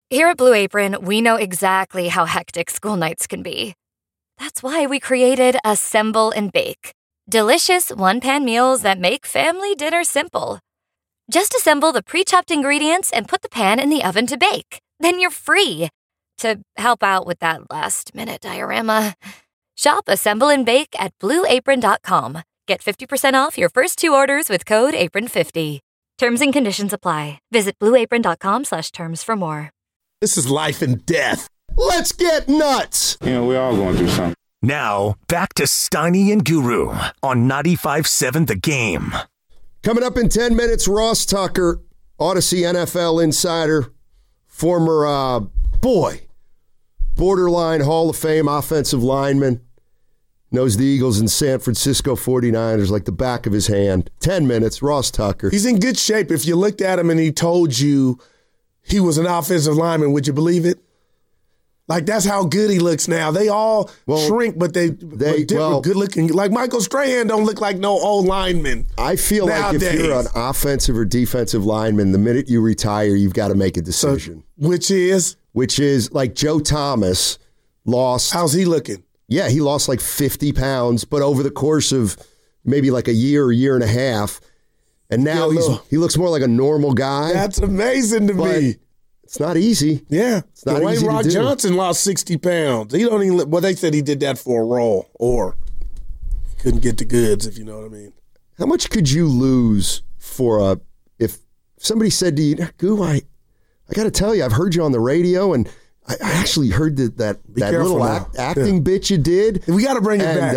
Here at Blue Apron, we know exactly how hectic school nights can be. That's why we created Assemble and Bake. Delicious one-pan meals that make family dinner simple. Just assemble the pre-chopped ingredients and put the pan in the oven to bake. Then you're free to help out with that last-minute diorama. Shop Assemble and Bake at BlueApron.com. Get 50% off your first 2 orders with code APRON50. Terms and conditions apply. Visit BlueApron.com/terms for more. This is life and death. Let's get nuts. We're all going through something. Now, back to Steiny and Guru on 95.7 The Game. Coming up in 10 minutes, Ross Tucker, Odyssey NFL insider, former, borderline Hall of Fame offensive lineman, knows the Eagles and San Francisco 49ers like the back of his hand. 10 minutes, Ross Tucker. He's in good shape. If you looked at him and he told you he was an offensive lineman, would you believe it? Like, that's how good he looks now. They all shrink, but they're good looking. Like Michael Strahan don't look like no old lineman. I feel nowadays. Like if you're an offensive or defensive lineman, the minute you retire, you've got to make a decision. So, which is like Joe Thomas lost. How's he looking? Yeah, he lost like 50 pounds, but over the course of maybe like a year and a half, and now he looks more like a normal guy. That's amazing to me. It's not easy. Yeah. It's not easy Rock to do. Johnson lost 60 pounds. He don't even. Well, they said he did that for a role or couldn't get the goods, if you know what I mean. How much could you lose for if somebody said to you, Goo, I got to tell you, I've heard you on the radio, and I actually heard that little acting bit you did. We got to bring it back.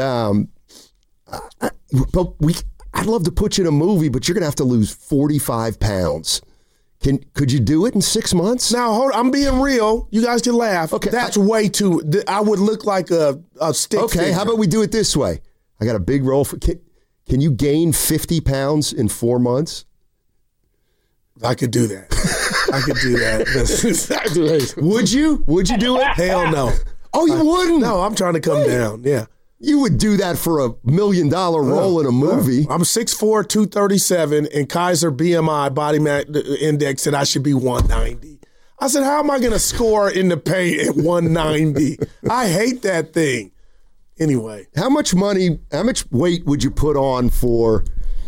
I'd love to put you in a movie, but you're going to have to lose 45 pounds. Could you do it in 6 months? Now, hold on, I'm being real. You guys can laugh. Okay, that's way too. I would look like a stick. Okay, figure. How about we do it this way? I got a big role for. Can you gain 50 pounds in 4 months? I could do that. I could do that. Would you? Would you do it? Hell no. Oh, you wouldn't? No, I'm trying to come down. Yeah. You would do that for $1 million role in a movie. I'm 6'4", 237, and Kaiser BMI body mass index said I should be 190. I said, how am I going to score in the paint at 190? I hate that thing. Anyway. How much weight would you put on for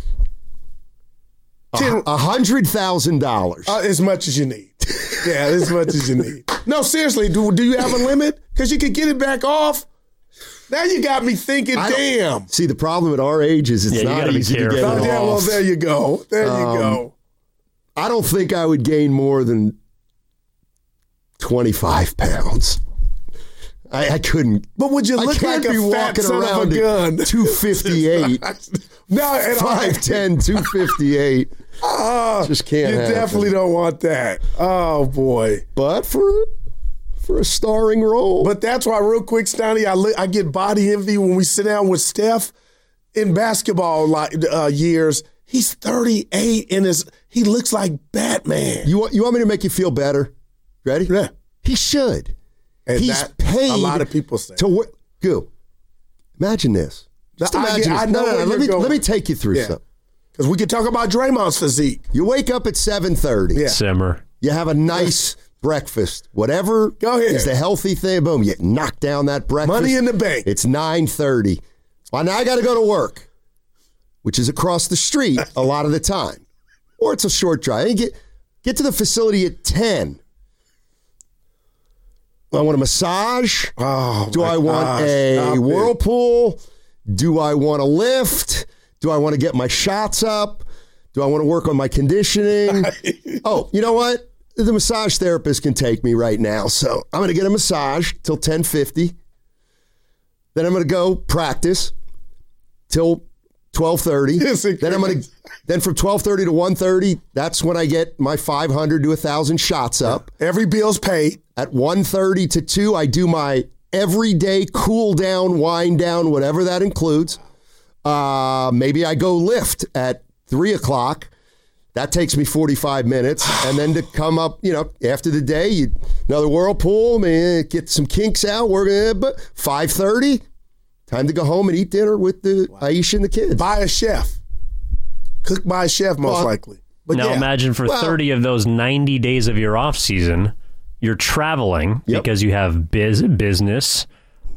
$100,000? As much as you need. Yeah, as much as you need. No, seriously, do you have a limit? Because you could get it back off. Now you got me thinking, damn. See, the problem at our age is it's not easy to get it off. Yeah, well, there you go. There you go. I don't think I would gain more than 25 pounds. I couldn't. But would you look like a fat son of a gun? 258. No, 5'10", 258. Just can't happen. You definitely don't want that. Oh, boy. But for a starring role. But that's why, real quick, Stoney, I get body envy when we sit down with Steph in basketball years. He's 38 and he looks like Batman. You want me to make you feel better? Ready? Yeah. He should. And he's paid. A lot of people say. Go. Imagine this. Just imagine this. Let me take you through something. Because we could talk about Draymond's physique. You wake up at 7:30. Yeah. Simmer. You have a nice breakfast. Whatever is the healthy thing. Boom. You knock down that breakfast. Money in the bank. It's 9:30. Well, now I got to go to work, which is across the street a lot of the time. Or it's a short drive. You get to the facility at 10. I want a massage. Do I want a whirlpool? Do I want a lift? Do I want to get my shots up? Do I want to work on my conditioning? Oh, you know what? The massage therapist can take me right now. So I'm going to get a massage till 10:50. Then I'm going to go practice till 12:30. Then from 12:30 to 1:30, that's when I get my 500 to 1,000 shots up. Every bill's paid. At 1:30 to 2, I do my everyday cool down, wind down, whatever that includes. Maybe I go lift at 3 o'clock. That takes me 45 minutes. And then to come up, after the day, another whirlpool, get some kinks out. We're going to 5:30. Time to go home and eat dinner with Aisha and the kids. By a chef. Cooked by a chef, most likely. But now imagine for 30 of those 90 days of your off season, you're traveling because you have business,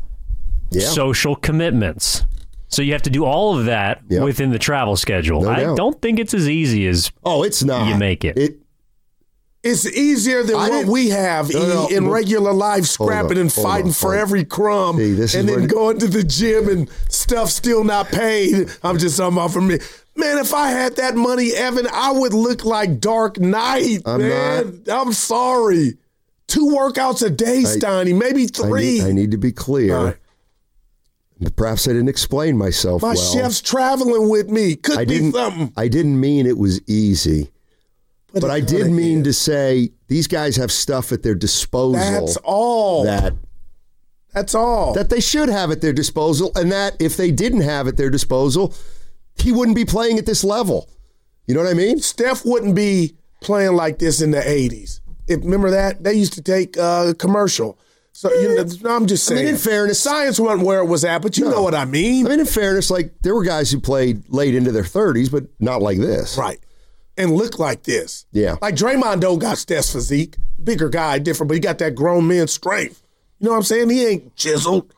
social commitments. So you have to do all of that within the travel schedule. No I doubt. don't think it's as easy as it's not. You make it. It's easier than what we have in regular life, scrapping and fighting for every crumb, and then going to the gym and stuff still not paid. I'm just talking about for me. Man, if I had that money, Evan, I would look like Dark Knight, I'm sorry. 2 workouts a day, Steiny, maybe 3. I need to be clear. Right. Perhaps I didn't explain myself well. My chef's traveling with me. Could be something. I didn't mean it was easy. But I did mean to say these guys have stuff at their disposal. That's all. That's all. That they should have at their disposal, and that if they didn't have at their disposal, he wouldn't be playing at this level. You know what I mean? Steph wouldn't be playing like this in the 80s. Remember that? They used to take a commercial. So I'm just saying. In fairness, science wasn't where it was at, but you know what I mean. In fairness, like there were guys who played late into their 30s, but not like this. Right. And look like this. Yeah. Like Draymond don't got Steph's physique. Bigger guy, different, but he got that grown man strength. You know what I'm saying? He ain't chiseled.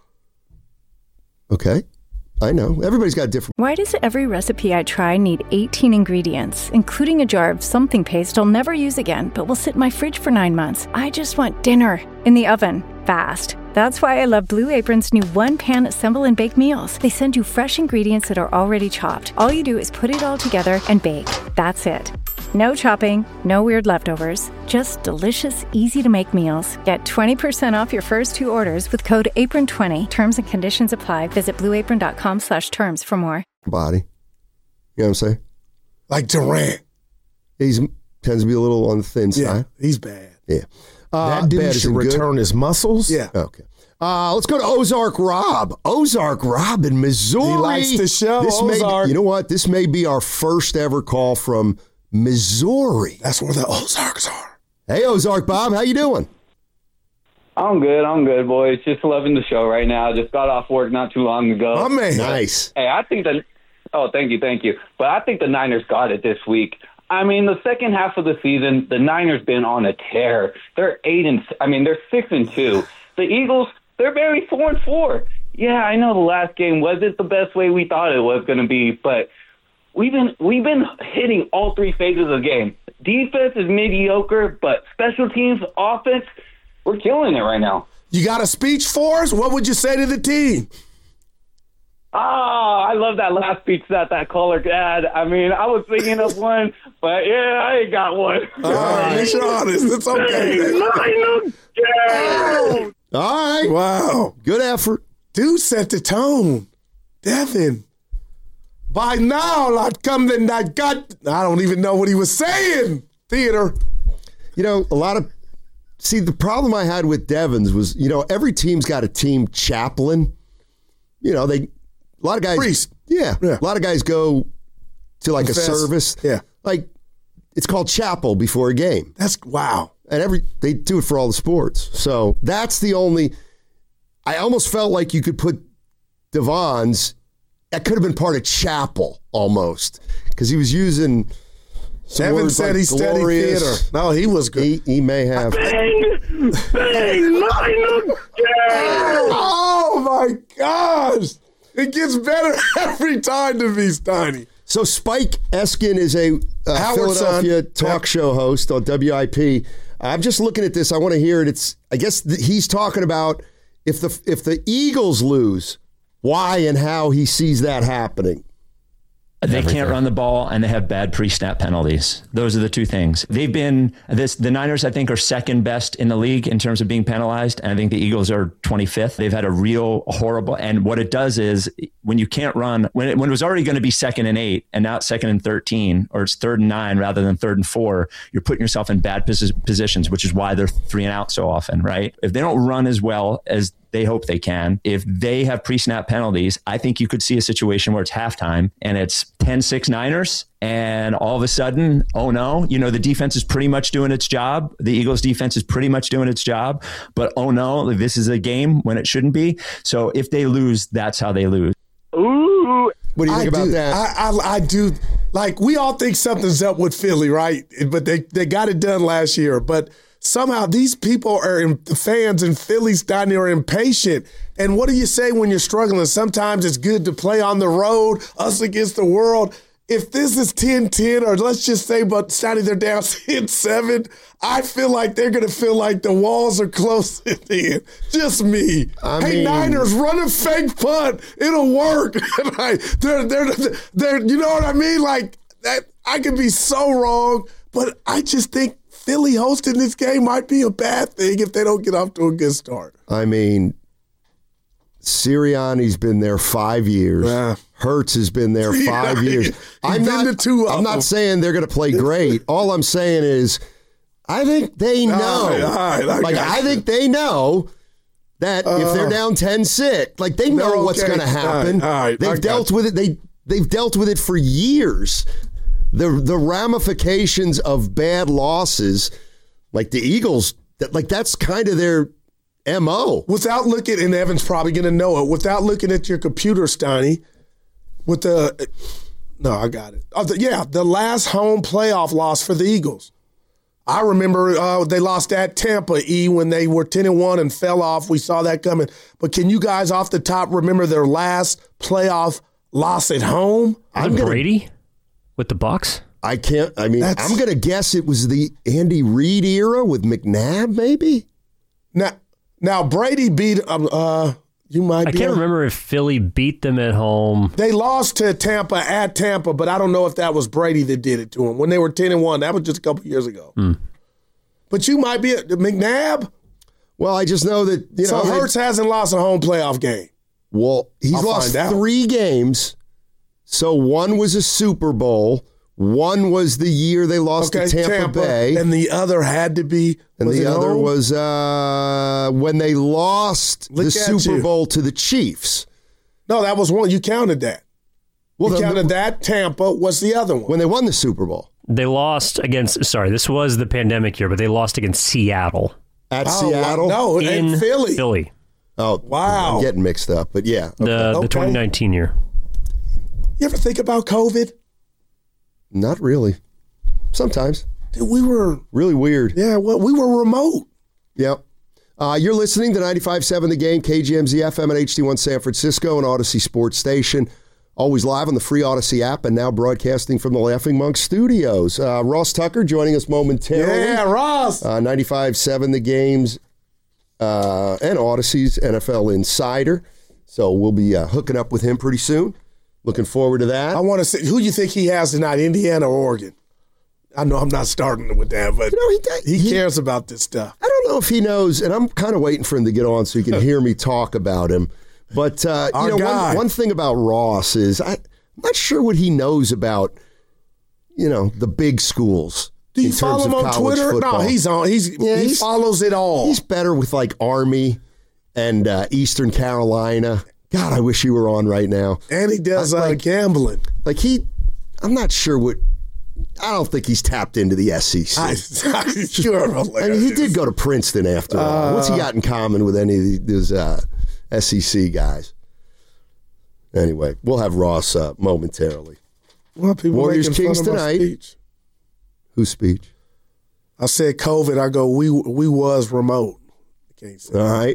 Okay. I know. Everybody's got different. Why does every recipe I try need 18 ingredients, including a jar of something paste I'll never use again, but will sit in my fridge for 9 months? I just want dinner in the oven, fast. That's why I love Blue Apron's new one-pan assemble and bake meals. They send you fresh ingredients that are already chopped. All you do is put it all together and bake. That's it. No chopping, no weird leftovers, just delicious, easy-to-make meals. Get 20% off your first 2 orders with code APRON20. Terms and conditions apply. Visit blueapron.com/terms for more. Body. You know what I'm saying? Like Durant. He tends to be a little on the thin side. Yeah, he's bad. Yeah. That dude should return his muscles. Yeah. Okay. Let's go to Ozark Rob. Ozark Rob in Missouri. He likes the show, Ozark. You know what? This may be our first ever call from Missouri. That's where the Ozarks are. Hey, Ozark Bob, how you doing? I'm good, boys. Just loving the show right now. Just got off work not too long ago. Oh, man. Nice. Hey, I think thank you. But I think the Niners got it this week. I mean, the second half of the season, the Niners been on a tear. They're 6-2. The Eagles, they're very 4-4. Yeah, I know the last game wasn't the best way we thought it was going to be, but we've been hitting all 3 phases of the game. Defense is mediocre, but special teams, offense, we're killing it right now. You got a speech for us? What would you say to the team? I love that last speech that caller had. I mean, I was thinking of one, but yeah, I ain't got one. All right, it's honest. It's okay. All right. Wow. Good effort. Dude set the tone. Devin. By now, I don't even know what he was saying. Theater. You know, the problem I had with Devins was, every team's got a team chaplain. A lot of guys. Priest. Yeah. A lot of guys go to like a service. Yeah. Like it's called chapel before a game. Wow. And they do it for all the sports. So that's the only. I almost felt like you could put Devon's. That could have been part of chapel almost because he was using. Evan said he studied theater. No, he was good. He may have. Bang! Oh my gosh! It gets better every time to me, Steiny. So Spike Eskin is a Philadelphia talk show host on WIP. I'm just looking at this. I want to hear it. I guess he's talking about if the Eagles lose, why and how he sees that happening. They can't run the ball and they have bad pre-snap penalties. Those are the 2 things. They've been the Niners, I think, are second best in the league in terms of being penalized. And I think the Eagles are 25th. They've had a real horrible. And what it does is when you can't run, when it was already going to be 2nd and 8 and now it's 2nd and 13 or it's 3rd and 9 rather than 3rd and 4, you're putting yourself in bad positions, which is why they're 3 and out so often, right? If they don't run as well as they hope they can. If they have pre-snap penalties, I think you could see a situation where it's halftime and it's 10-6 Niners. And all of a sudden, oh no, the defense is pretty much doing its job. The Eagles defense is pretty much doing its job. But oh no, this is a game when it shouldn't be. So if they lose, that's how they lose. Ooh. What do you think about that? I do. Like, we all think something's up with Philly, right? But they got it done last year. But somehow these people the fans in Philly down there are impatient. And what do you say when you're struggling? Sometimes it's good to play on the road, us against the world. If this is 10-10, or let's just say, but Sonny, they're down 10-7, I feel like they're going to feel like the walls are closing in. Just me. Hey, Niners, run a fake punt. It'll work. They're, you know what I mean? Like, that, I could be so wrong, but I just think Philly hosting this game might be a bad thing if they don't get off to a good start. I mean, Sirianni's been there 5 years. Yeah. Hurts has been there 5 years. I'm not saying they're going to play great. All I'm saying is I think they know. I think they know that if they're down 10-6, like they know what's going to happen. They've dealt with it. They've dealt with it for years. The ramifications of bad losses, like the Eagles, that's kind of their MO. Without looking, and Evan's probably going to know it, without looking at your computer, Steiny, I got it. The last home playoff loss for the Eagles. I remember they lost at Tampa, when they were 10-1 and fell off. We saw that coming. But can you guys off the top remember their last playoff loss at home? Brady with the Bucs? I can't. I mean, I'm going to guess it was the Andy Reid era with McNabb, maybe? Now Brady beat I can't remember if Philly beat them at home. They lost to Tampa at Tampa, but I don't know if that was Brady that did it to them when they were 10-1. That was just a couple years ago. But you might be McNabb. Well, I just know that Hurts hasn't lost a home playoff game. Well, he's lost 3 games. So one was a Super Bowl. One was the year they lost to Tampa Bay. And the other had to be... And the other was when they lost the Super Bowl to the Chiefs. No, that was one. You counted that. Well, you counted that. Tampa was the other one. When they won the Super Bowl. They lost against... Sorry, this was the pandemic year, but they lost against Seattle. At Seattle? No, in Philly. Philly. Oh, wow. I'm getting mixed up, but yeah. The 2019 year. You ever think about COVID? Not really. Sometimes. Dude, we were... Really weird. Yeah, well, we were remote. Yep. You're listening to 95.7 The Game, KGMZ FM and HD1 San Francisco and Odyssey Sports Station. Always live on the free Odyssey app and now broadcasting from the Laughing Monk Studios. Ross Tucker joining us momentarily. Yeah, Ross. 95.7 The Game's and Odyssey's NFL Insider. So we'll be hooking up with him pretty soon. Looking forward to that. I want to see, who you think he has tonight, Indiana or Oregon? I know I'm not starting with that, but he cares about this stuff. I don't know if he knows, and I'm kind of waiting for him to get on so he can hear me talk about him. But one thing about Ross is I'm not sure what he knows about, the big schools. Do you follow him on Twitter? Football. No, he's on. He follows it all. He's better with like Army and Eastern Carolina. God, I wish he were on right now. And he does gambling. I'm not sure I don't think he's tapped into the SEC. Sure. I mean, he did go to Princeton after all. What's he got in common with any of these SEC guys? Anyway, we'll have Ross momentarily. Well, Warriors Kings tonight. Whose speech? I said COVID. I go, we was remote. I can't say all right.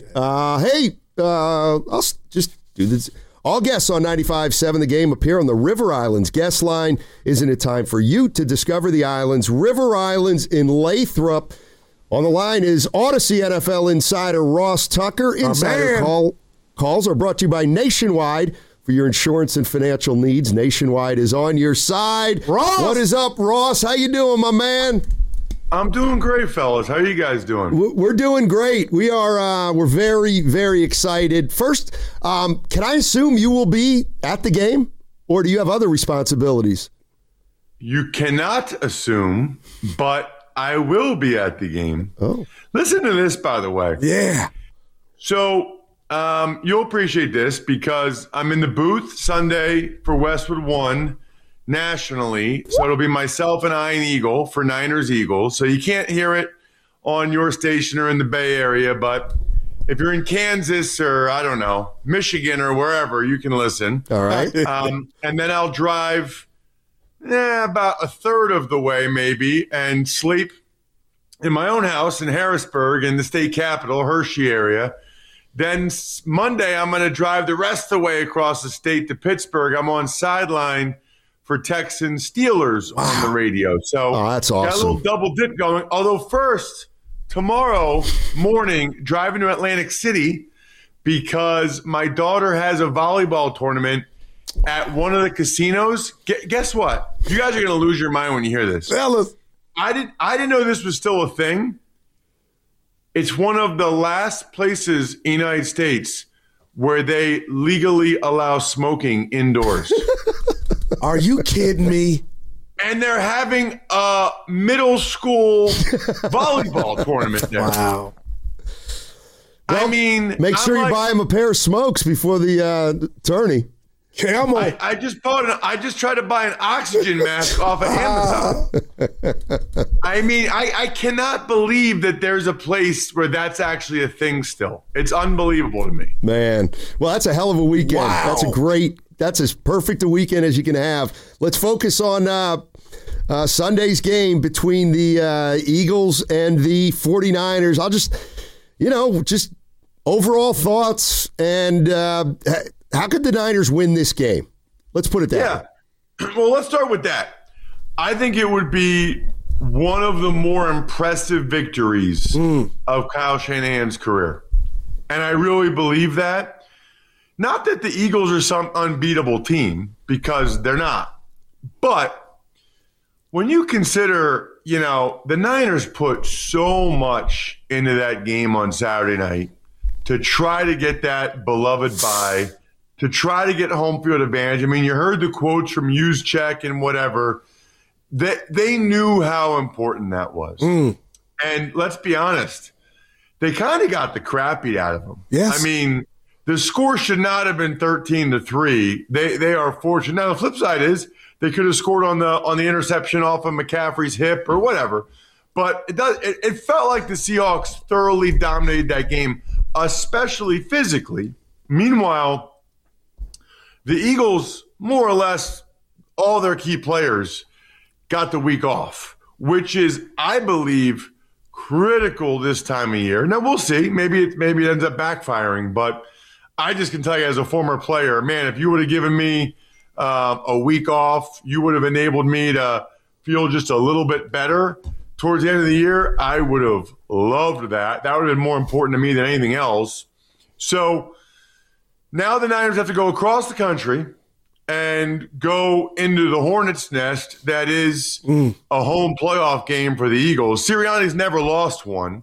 I'll just do this. All guests on 95.7 The Game appear on the River Islands guest line. Isn't it time for you to discover the islands? River Islands in Lathrop. On the line is Odyssey NFL insider Ross Tucker. Insider calls are brought to you by Nationwide. For your insurance and financial needs, Nationwide is on your side. Ross! What is up, Ross? How you doing, my man? I'm doing great, fellas. How are you guys doing? We're doing great. We are. We're very, very excited. First, can I assume you will be at the game, or do you have other responsibilities? You cannot assume, but I will be at the game. Oh, listen to this, by the way. Yeah. So you'll appreciate this because I'm in the booth Sunday for Westwood One. Nationally, so it'll be myself and Ian Eagle for Niners Eagles. So you can't hear it on your station or in the Bay Area, but if you're in Kansas or I don't know, Michigan or wherever, you can listen. All right. And then I'll drive about a third of the way maybe and sleep in my own house in Harrisburg in the state capital, Hershey area. Then Monday, I'm going to drive the rest of the way across the state to Pittsburgh. I'm on sideline for Texans Steelers on the radio. So that's awesome. Got a little double dip going. Although first, tomorrow morning, driving to Atlantic City because my daughter has a volleyball tournament at one of the casinos. Guess what? You guys are going to lose your mind when you hear this. Fellas. I didn't know this was still a thing. It's one of the last places in the United States where they legally allow smoking indoors. Are you kidding me? And they're having a middle school volleyball tournament there. Wow. Well, I mean, make sure you buy him a pair of smokes before the tourney. Camel. I just tried to buy an oxygen mask off of Amazon. I mean, I cannot believe that there's a place where that's actually a thing still. It's unbelievable to me. Man. Well, that's a hell of a weekend. Wow. That's as perfect a weekend as you can have. Let's focus on Sunday's game between the Eagles and the 49ers. I'll just overall thoughts and how could the Niners win this game? Let's put it that way. Well, let's start with that. I think it would be one of the more impressive victories of Kyle Shanahan's career. And I really believe that. Not that the Eagles are some unbeatable team, because they're not. But when you consider, the Niners put so much into that game on Saturday night to try to get that beloved bye, to try to get home field advantage. I mean, you heard the quotes from Juszczyk and whatever. They knew how important that was. And let's be honest, they kind of got the crap beat out of them. Yes. I mean, the score should not have been 13-3. They are fortunate. Now, the flip side is they could have scored on the interception off of McCaffrey's hip or whatever. But it felt like the Seahawks thoroughly dominated that game, especially physically. Meanwhile, the Eagles, more or less, all their key players got the week off, which is, I believe, critical this time of year. Now, we'll see. Maybe it ends up backfiring, but I just can tell you as a former player, man, if you would have given me a week off, you would have enabled me to feel just a little bit better towards the end of the year. I would have loved that. That would have been more important to me than anything else. So now the Niners have to go across the country and go into the Hornets' nest that is a home playoff game for the Eagles. Sirianni's never lost one.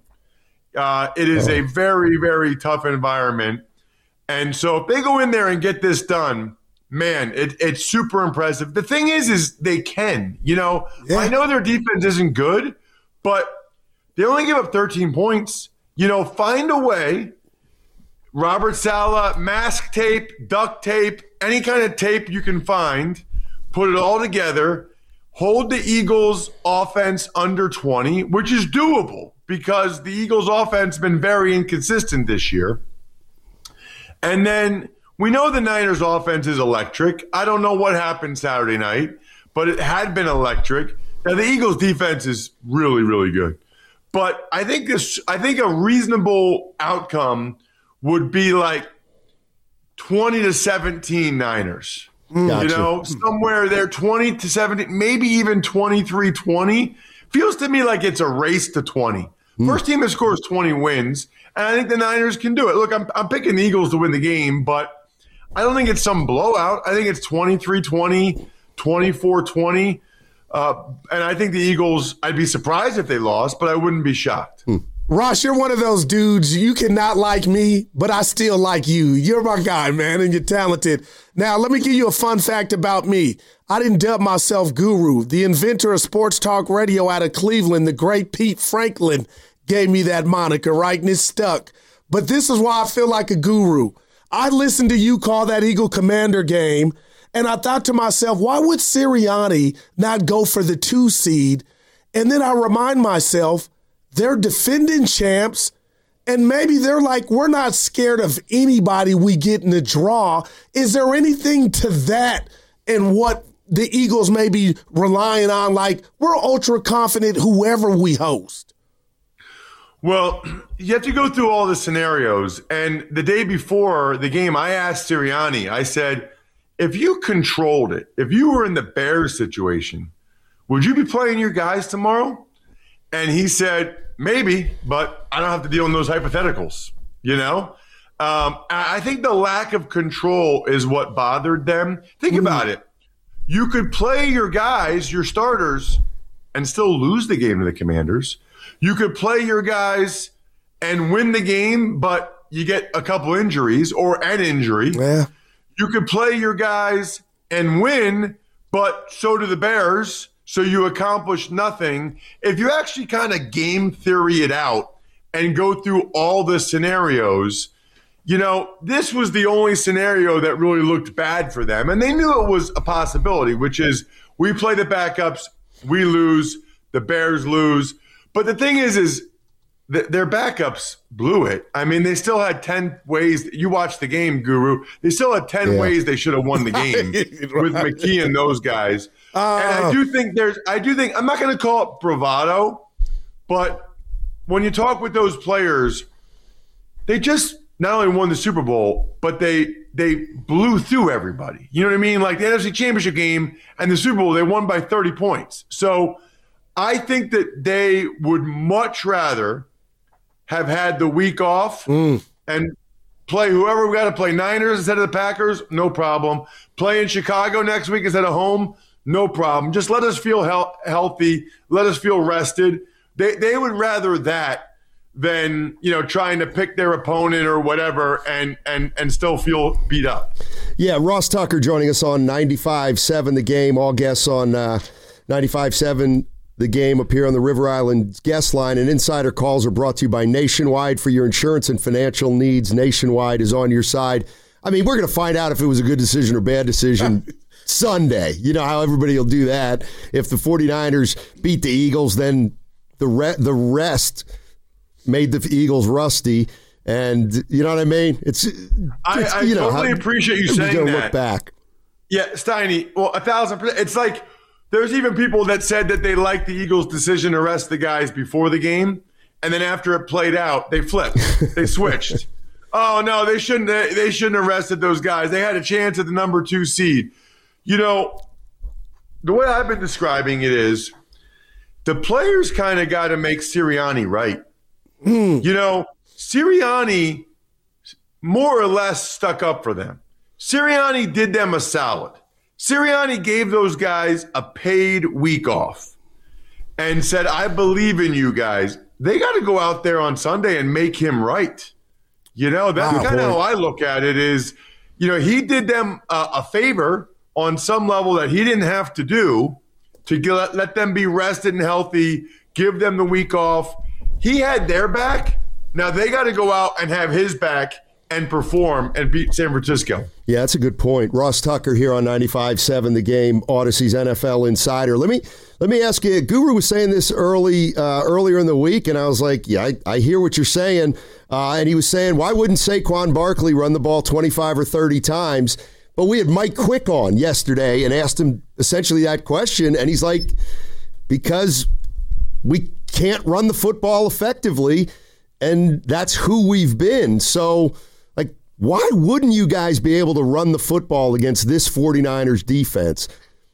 It is a very, very tough environment. And so if they go in there and get this done, man, it's super impressive. The thing is they can. I know their defense isn't good, but they only give up 13 points. Find a way. Robert Saleh, mask tape, duct tape, any kind of tape you can find, put it all together, hold the Eagles' offense under 20, which is doable because the Eagles' offense has been very inconsistent this year. And then we know the Niners' offense is electric. I don't know what happened Saturday night, but it had been electric. Now, the Eagles' defense is really, really good. But I think a reasonable outcome would be like 20-17 Niners. Gotcha. Somewhere there, 20-17, maybe even 23-20. Feels to me like it's a race to 20. First team that scores 20 wins, and I think the Niners can do it. Look, I'm picking the Eagles to win the game, but I don't think it's some blowout. I think it's 23-20, 24-20. And I think the Eagles, I'd be surprised if they lost, but I wouldn't be shocked. Ross, you're one of those dudes, you cannot like me, but I still like you. You're my guy, man, and you're talented. Now, let me give you a fun fact about me. I didn't dub myself Guru. The inventor of sports talk radio out of Cleveland, the great Pete Franklin, gave me that moniker, right? And it's stuck. But this is why I feel like a guru. I listened to you call that Eagle Commander game, and I thought to myself, why would Sirianni not go for the 2 seed? And then I remind myself, they're defending champs, and maybe they're like, we're not scared of anybody we get in the draw. Is there anything to that and what the Eagles may be relying on? Like, we're ultra confident whoever we host. Well, you have to go through all the scenarios. And the day before the game, I asked Sirianni, I said, if you controlled it, if you were in the Bears situation, would you be playing your guys tomorrow? And he said, maybe, but I don't have to deal in those hypotheticals, you know? I think the lack of control is what bothered them. Think about it. You could play your guys, your starters, and still lose the game to the Commanders. You could play your guys and win the game, but you get a couple injuries or an injury. Yeah. You could play your guys and win, but so do the Bears, so you accomplish nothing. If you actually kind of game theory it out and go through all the scenarios, you know, this was the only scenario that really looked bad for them. And they knew it was a possibility, which is we play the backups, we lose, the Bears lose. But the thing is their backups blew it. I mean, they still had 10 ways. You watched the game, Guru. They still had 10 ways they should have won the game with McKee and those guys. And I do think I'm not going to call it bravado, but when you talk with those players, they just not only won the Super Bowl, but they blew through everybody. You know what I mean? Like the NFC Championship game and the Super Bowl, they won by 30 points. So I think that they would much rather have had the week off and play whoever we got to play. Niners instead of the Packers, no problem. Play in Chicago next week instead of home, no problem. Just let us feel healthy. Let us feel rested. They would rather that than, you know, trying to pick their opponent or whatever and still feel beat up. Yeah, Ross Tucker joining us on 95.7 The Game. All guests on 95.7 The Game appear on the River Island guest line, and insider calls are brought to you by Nationwide. For your insurance and financial needs, Nationwide is on your side. I mean, we're going to find out if it was a good decision or bad decision Sunday. You know how everybody will do that. If the 49ers beat the Eagles, then the rest made the Eagles rusty. And you know what I mean? I you know, totally appreciate you saying that. Look back. Yeah, Steiny, well, 1,000%. It's like there's even people that said that they liked the Eagles' decision to rest the guys before the game, and then after it played out, they flipped. They switched. Oh no, they shouldn't have rested those guys. They had a chance at the number 2 seed. You know, the way I've been describing it is the players kind of got to make Sirianni right. You know, Sirianni more or less stuck up for them. Sirianni did them a solid. Sirianni gave those guys a paid week off and said, I believe in you guys. They got to go out there on Sunday and make him right. You know, that's kind of how I look at it is, you know, he did them a favor on some level that he didn't have to do to let them be rested and healthy, give them the week off. He had their back. Now they got to go out and have his back and perform and beat San Francisco. Yeah, that's a good point. Ross Tucker here on 95.7 The Game, Odyssey's NFL Insider. Let me ask you, Guru was saying this earlier in the week, and I was like, yeah, I hear what you're saying. And he was saying, why wouldn't Saquon Barkley run the ball 25 or 30 times? But we had Mike Quick on yesterday and asked him essentially that question, and he's like, because we can't run the football effectively, and that's who we've been. So, like, why wouldn't you guys be able to run the football against this 49ers defense?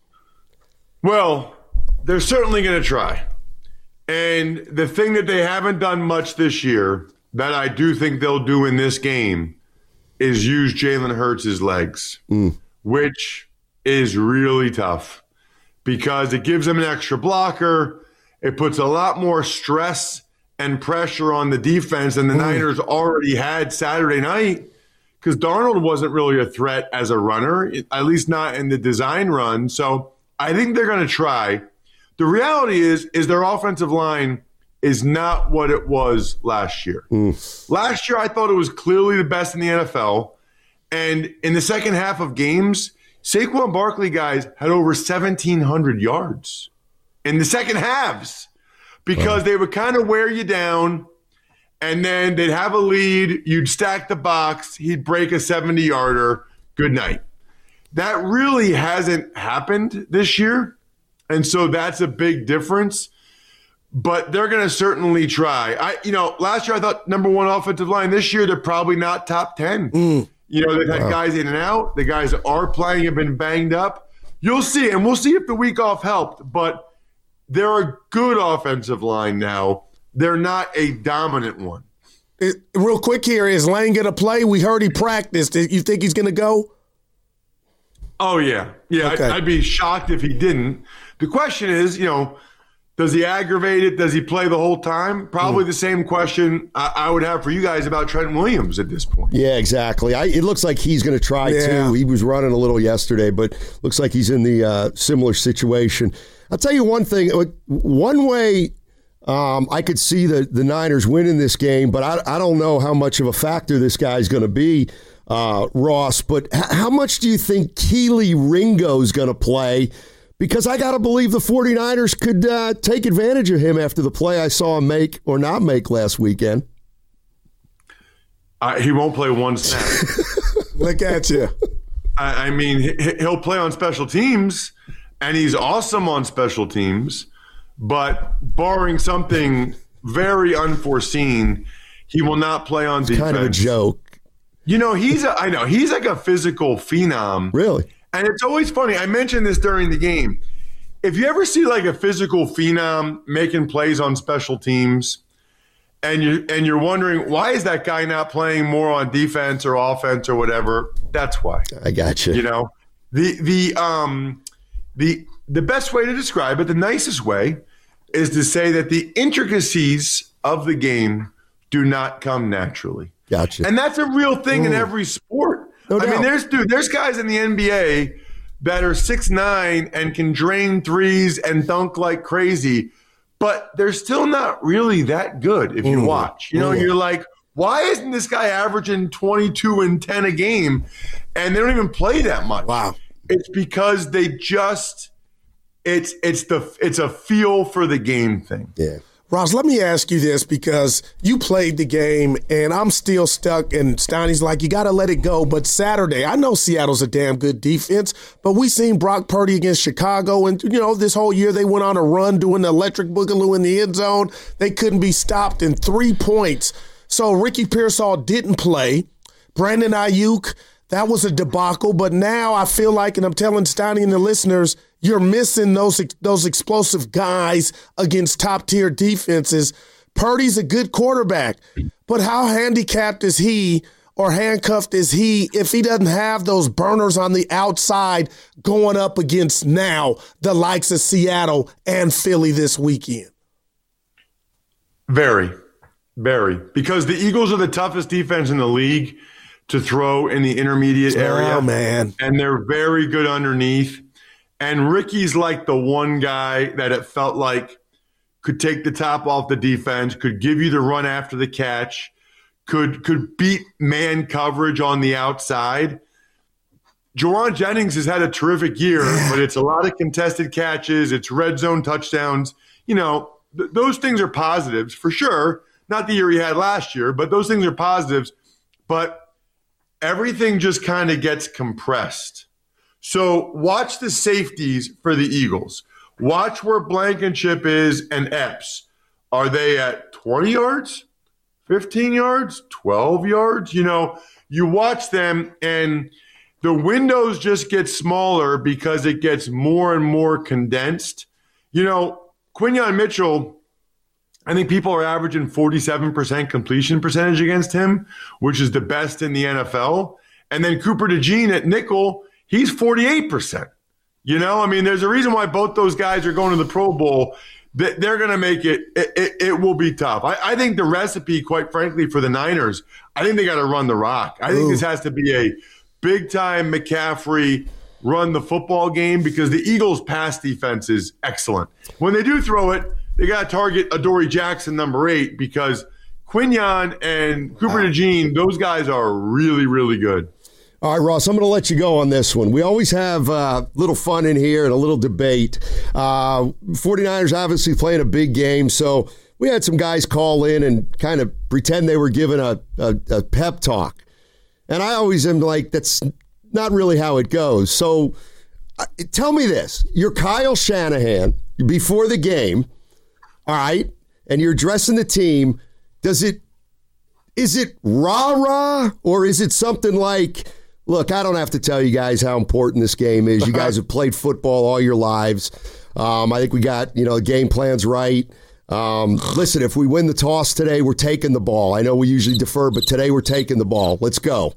Well, they're certainly going to try. And the thing that they haven't done much this year that I do think they'll do in this game is use Jalen Hurts' legs, which is really tough because it gives him an extra blocker. It puts a lot more stress and pressure on the defense than the Niners already had Saturday night because Darnold wasn't really a threat as a runner, at least not in the design run. So I think they're going to try. The reality is their offensive line is not what it was last year. Last year, I thought it was clearly the best in the NFL. And in the second half of games, Saquon Barkley guys had over 1,700 yards in the second halves because they would kind of wear you down, and then they'd have a lead. You'd stack the box. He'd break a 70-yarder. Good night. That really hasn't happened this year, and so that's a big difference. but they're going to certainly try. Last year I thought number one offensive line. This year they're probably not top 10. They've had guys in and out. The guys that are playing have been banged up. You'll see, and we'll see if the week off helped, but they're a good offensive line now. They're not a dominant one. Real quick here, is Lane going to play? We heard he practiced. You think he's going to go? Oh, yeah. Yeah, okay. I'd be shocked if he didn't. The question is, does he aggravate it? Does he play the whole time? Probably the same question I would have for you guys about Trent Williams at this point. Yeah, exactly. It looks like he's going to try too. He was running a little yesterday, but looks like he's in the similar situation. I'll tell you one thing. One way I could see the Niners winning this game, but I don't know how much of a factor this guy's going to be, Ross. But how much do you think Kelee Ringo's going to play? Because I got to believe the 49ers could take advantage of him after the play I saw him make or not make last weekend. He won't play one snap. Look at you. I mean, he'll play on special teams, and he's awesome on special teams. But barring something very unforeseen, he will not play on defense. Kind of a joke. He's like a physical phenom. Really? And it's always funny. I mentioned this during the game. If you ever see like a physical phenom making plays on special teams, and you're wondering why is that guy not playing more on defense or offense or whatever, that's why. I got you. The best way to describe it, the nicest way, is to say that the intricacies of the game do not come naturally. Gotcha. And that's a real thing in every sport. No doubt. I mean, there's guys in the NBA that are 6'9" and can drain threes and dunk like crazy, but they're still not really that good if you watch. You're like, why isn't this guy averaging 22 and 10 a game? And they don't even play that much. Wow. It's because they just it's a feel for the game thing. Yeah. Ross, let me ask you this, because you played the game and I'm still stuck, and Steiny's like, you got to let it go. But Saturday, I know Seattle's a damn good defense, but we seen Brock Purdy against Chicago, and, this whole year they went on a run doing the electric boogaloo in the end zone. They couldn't be stopped in 3 points. So Ricky Pearsall didn't play. Brandon Ayuk, that was a debacle. But now I feel like, and I'm telling Steiny and the listeners, you're missing those explosive guys against top-tier defenses. Purdy's a good quarterback, but how handicapped is he or handcuffed is he if he doesn't have those burners on the outside going up against now the likes of Seattle and Philly this weekend? Very, very. Because the Eagles are the toughest defense in the league to throw in the intermediate area. Oh, man. And they're very good underneath. And Ricky's like the one guy that it felt like could take the top off the defense, could give you the run after the catch, could beat man coverage on the outside. Jauan Jennings has had a terrific year, but it's a lot of contested catches. It's red zone touchdowns. Those things are positives for sure. Not the year he had last year, but those things are positives. But everything just kind of gets compressed. So watch the safeties for the Eagles. Watch where Blankenship is and Epps. Are they at 20 yards, 15 yards, 12 yards? You watch them and the windows just get smaller because it gets more and more condensed. Quinyon Mitchell, I think people are averaging 47% completion percentage against him, which is the best in the NFL. And then Cooper DeJean at nickel, he's 48%. There's a reason why both those guys are going to the Pro Bowl. They're going to make it. It will be tough. I think the recipe, quite frankly, for the Niners, I think they got to run the rock. I think this has to be a big-time McCaffrey run the football game because the Eagles' pass defense is excellent. When they do throw it, they got to target Adoree Jackson, number 8, because Quinyon and Cooper DeJean, those guys are really, really good. All right, Ross, I'm going to let you go on this one. We always have a little fun in here and a little debate. 49ers obviously playing a big game, so we had some guys call in and kind of pretend they were giving a pep talk. And I always am like, that's not really how it goes. So tell me this. You're Kyle Shanahan before the game. all right, and you're addressing the team, is it rah-rah, or is it something like, look, I don't have to tell you guys how important this game is. You guys have played football all your lives. I think we got, the game plans right. Listen, if we win the toss today, we're taking the ball. I know we usually defer, but today we're taking the ball. Let's go.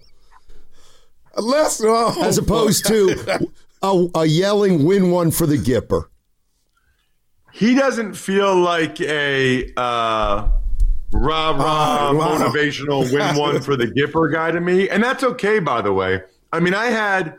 As opposed to a yelling win one for the Gipper. He doesn't feel like a rah-rah motivational win one for the Gipper guy to me. And that's okay, by the way. I mean, I had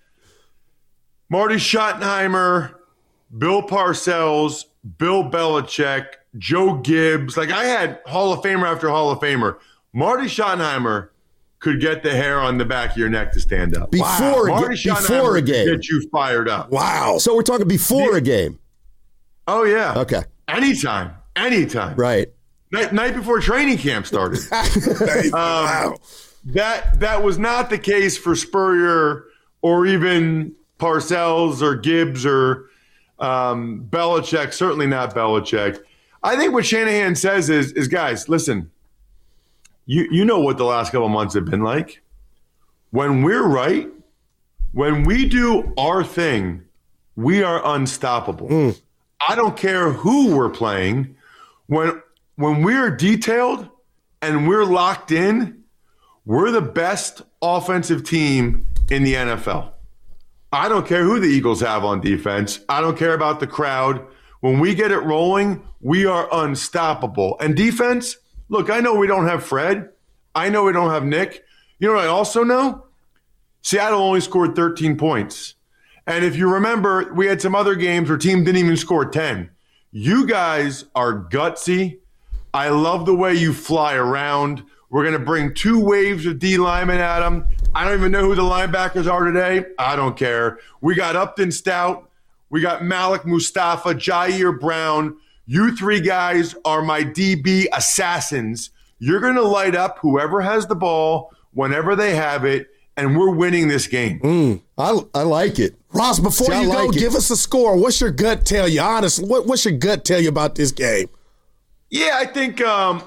Marty Schottenheimer, Bill Parcells, Bill Belichick, Joe Gibbs. Like, I had Hall of Famer after Hall of Famer. Marty Schottenheimer could get the hair on the back of your neck to stand up. Before a game. Get you fired up. Wow. So we're talking before a game. Oh, yeah. Okay. Anytime. Right. Night before training camp started. Wow. That was not the case for Spurrier or even Parcells or Gibbs or Belichick. Certainly not Belichick. I think what Shanahan says is guys, listen, you know what the last couple months have been like. When we're right, when we do our thing, we are unstoppable. I don't care who we're playing. When we're detailed and we're locked in, we're the best offensive team in the NFL. I don't care who the Eagles have on defense. I don't care about the crowd. When we get it rolling, we are unstoppable. And defense, look, I know we don't have Fred. I know we don't have Nick. You know what I also know? Seattle only scored 13 points. And if you remember, we had some other games where team didn't even score 10. You guys are gutsy. I love the way you fly around. We're going to bring 2 waves of D linemen at them. I don't even know who the linebackers are today. I don't care. We got Upton Stout. We got Malik Mustafa, Jair Brown. You 3 guys are my DB assassins. You're going to light up whoever has the ball whenever they have it, and we're winning this game. I like it. Ross, before you go, give us a score. What's your gut tell you? Honestly, what's your gut tell you about this game? Yeah, I think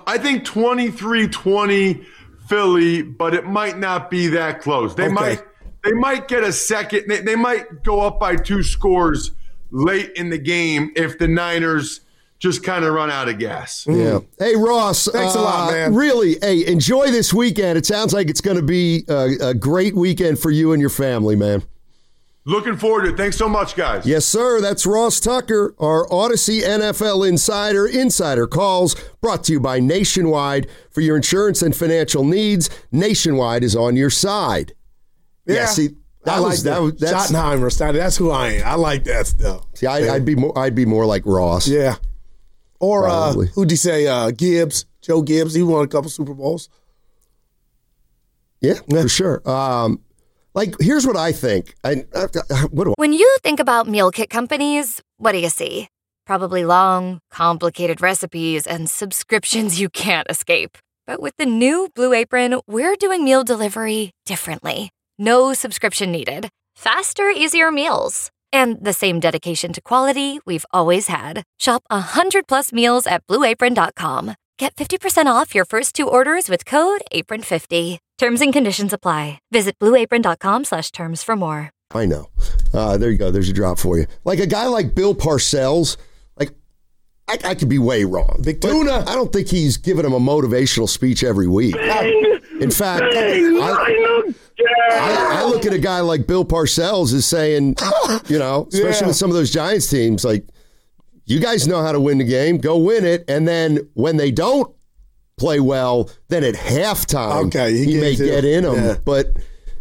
23-20 Philly, but it might not be that close. They might get a second. They might go up by 2 scores late in the game if the Niners just kind of run out of gas. Yeah. Hey, Ross. Thanks a lot, man. Really, hey, enjoy this weekend. It sounds like it's going to be a great weekend for you and your family, man. Looking forward to it. Thanks so much, guys. Yes, sir. That's Ross Tucker, our Odyssey NFL Insider. Insider Calls brought to you by Nationwide. For your insurance and financial needs, Nationwide is on your side. Yeah, see, that's Schottenheimer style. That's who I am. I like that stuff. See, I'd be more like Ross. Yeah. Or who'd you say? Gibbs, Joe Gibbs. He won a couple Super Bowls. Yeah, for sure. Here's what I think. When you think about meal kit companies, what do you see? Probably long, complicated recipes and subscriptions you can't escape. But with the new Blue Apron, we're doing meal delivery differently. No subscription needed. Faster, easier meals. And the same dedication to quality we've always had. Shop 100+ meals at BlueApron.com. Get 50% off your first 2 orders with code APRON50. Terms and conditions apply. Visit BlueApron.com/terms for more. I know. There you go. There's a drop for you. Like a guy like Bill Parcells, I could be way wrong. Big Tuna. I don't think he's giving him a motivational speech every week. In fact, I look at a guy like Bill Parcells as saying, especially with some of those Giants teams, like, you guys know how to win the game. Go win it. And then when they don't play well, then at halftime, he may get in them. Yeah. But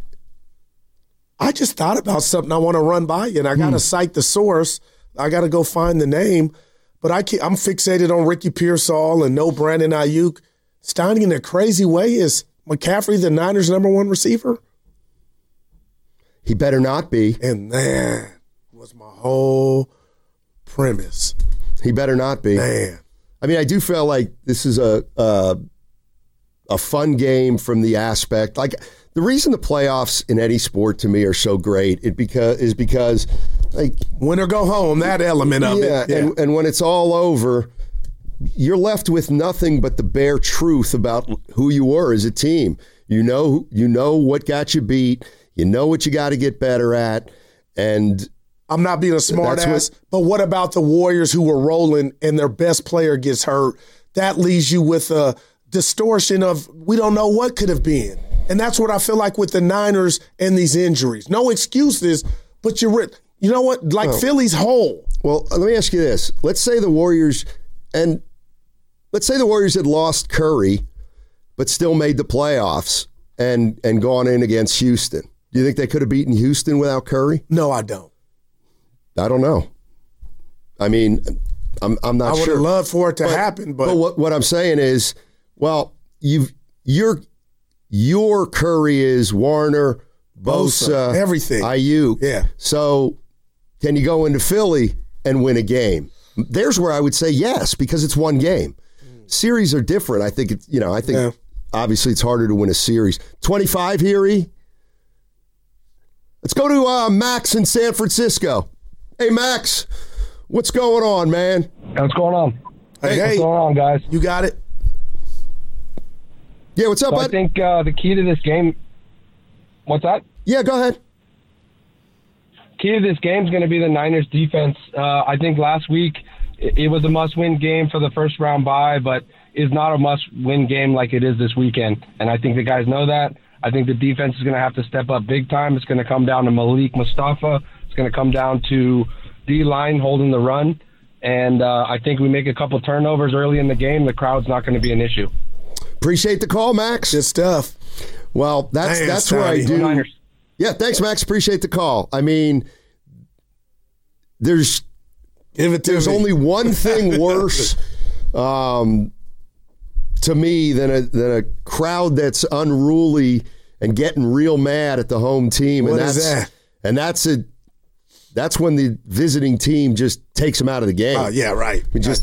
I just thought about something I want to run by you, and I got to cite the source. I got to go find the name. But I'm fixated on Ricky Pearsall and no Brandon Ayuk. Steiny, in a crazy way, is McCaffrey the Niners' #1 receiver? He better not be. And that was my whole premise. He better not be. Man. I mean, I do feel like this is a fun game from the aspect. Like, the reason the playoffs in any sport to me are so great is because like, win or go home, that element of it. Yeah. And when it's all over, you're left with nothing but the bare truth about who you were as a team. You know what got you beat. You know what you got to get better at. And I'm not being a smart ass, but what about the Warriors who were rolling and their best player gets hurt? That leaves you with a distortion of we don't know what could have been. And that's what I feel like with the Niners and these injuries. No excuses, but you know what? Like Philly's whole. Well, let me ask you this. Let's say the Warriors had lost Curry, but still made the playoffs and gone in against Houston. Do you think they could have beaten Houston without Curry? No, I don't. I don't know. I mean, I'm not sure. I would have loved for it to happen, but what I'm saying is, well, your Curry is Warner, Bosa, everything, Ayuk. Yeah. So can you go into Philly and win a game? There's where I would say yes, because it's one game. Series are different. I think obviously it's harder to win a series. 25 here, E. Let's go to Max in San Francisco. Hey, Max, what's going on, man? What's going on? Hey, what's going on, guys? You got it? Yeah, what's up, bud? I think the key to this game... What's that? Yeah, go ahead. Key to this game is going to be the Niners defense. I think last week it was a must-win game for the first-round bye, but is not a must-win game like it is this weekend. And I think the guys know that. I think the defense is going to have to step up big time. It's going to come down to Malik Mustafa. It's going to come down to D-line holding the run. And I think we make a couple turnovers early in the game. The crowd's not going to be an issue. Appreciate the call, Max. Good stuff. Well, that's where I do. Niners. Yeah, thanks, Max. Appreciate the call. I mean, there's only one thing worse to me than a crowd that's unruly and getting real mad at the home team. What is that? And that's when the visiting team just takes them out of the game. Yeah, right.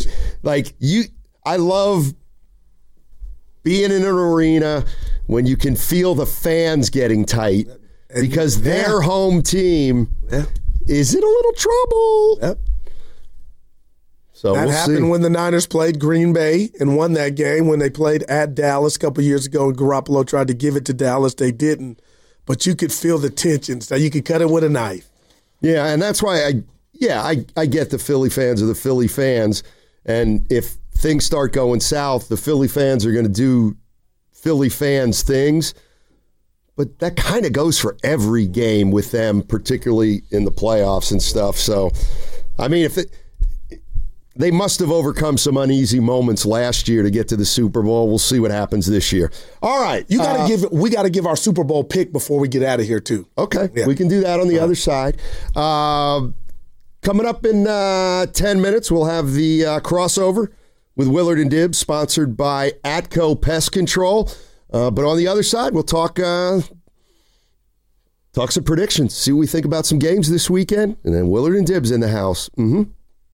I love being in an arena when you can feel the fans getting tight because their home team is in a little trouble. Yep. So that happened when the Niners played Green Bay and won that game. When they played at Dallas a couple years ago and Garoppolo tried to give it to Dallas, they didn't. But you could feel the tension. So you could cut it with a knife. Yeah, and that's why I get the Philly fans are the Philly fans. And if things start going south, the Philly fans are going to do Philly fans things. But that kind of goes for every game with them, particularly in the playoffs and stuff. So, I mean, they must have overcome some uneasy moments last year to get to the Super Bowl. We'll see what happens this year. All right. We got to give our Super Bowl pick before we get out of here, too. Okay. Yeah. We can do that on the other side. Coming up in 10 minutes, we'll have the crossover with Willard and Dibbs, sponsored by Atco Pest Control. But on the other side, we'll talk some predictions, see what we think about some games this weekend, and then Willard and Dibbs in the house. Mm-hmm.